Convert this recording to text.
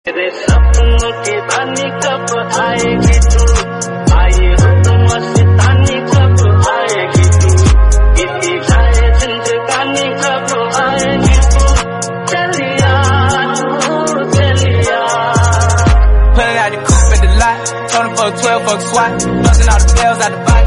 तेरे सपनों की रानी कब आएगी तू, आए हो तुम मस्तानी कब आएगी तू, बीती जाए जिंदगानी कब आएगी तू, चलिया तू चलिया। Pulling out the coupe at the lot, told him fuck 12, fuck SWAT, busting all the bells out the box.